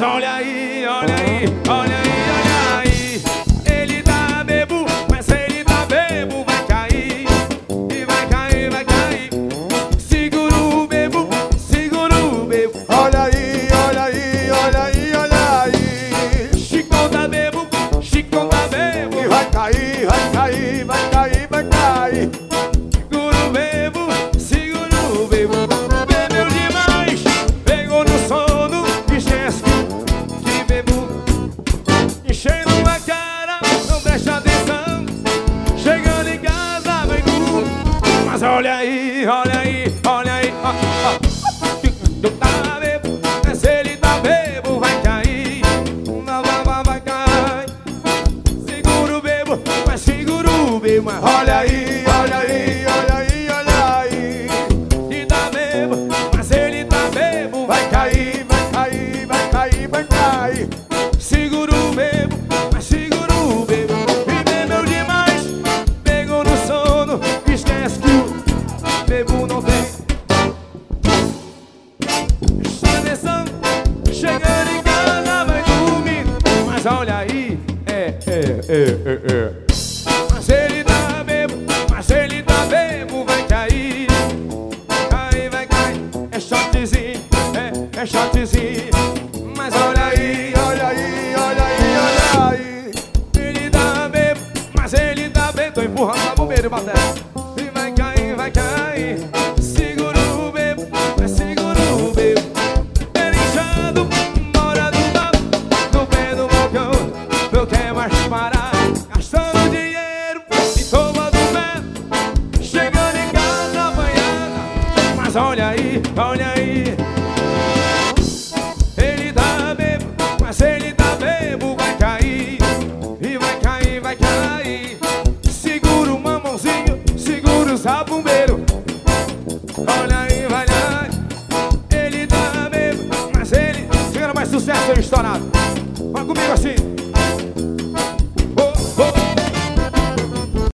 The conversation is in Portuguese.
olha aí, olha aí, olha aí, olha aí. Ele tá bebo, mas ele tá bebo, vai cair. E vai cair, vai cair. Segura o bebo, segura o bebo. Olha aí, olha aí, olha aí, olha aí. Chicão tá bebo, Chicão tá bebo. E vai cair, vai cair, vai cair, vai cair. Segura o bebo, segura o bebo. Bebeu demais, pegou no sono, esquece que bebo. Enchendo a cara, não presta atenção. Chegando em casa, vai nu. Mas olha aí, olha aí, olha aí, ó, ó. Tu tá bebo, mas ele tá bebo, vai cair. Vai cair. Segura o bebo, mas segura o bebo. Mas Olha aí, olha aí, olha aí, olha aí. ele tá bebo, mas ele tá bebo. Vai cair, vai cair, vai cair, vai cair. Segura o bebo, mas segura o bebo. E bebeu demais, pegou no sono, esquece que o bebo não tem. Presta atenção, chegando em casa vai dormir. Mas olha aí, Mas ele tá bebo, mas ele tá bebo, vai cair. Cair, vai cair, é shotzinho, é shotzinho. Mas olha aí, Olha aí, olha aí, olha aí. ele tá bebo, mas ele tá bebo. Tô empurrando a bombeira, bateria. E vai cair, vai cair. Segura o bebo, mas segura o bebo. Ele inchado, mora do lado, no pé do balcão. Não quer mais parar, gastando dinheiro e tomando pé. Chegando em casa apanhada. Mas olha aí, olha aí. Ele tá bebo, mas ele tá bebo, vai cair. E vai cair, vai cair. Segura o mamãozinho, segura o zabumbeiro. Olha aí, vai lá. Ele tá bebo, mas ele... Segura mais sucesso, estourado. Vai comigo assim. Oh, oh.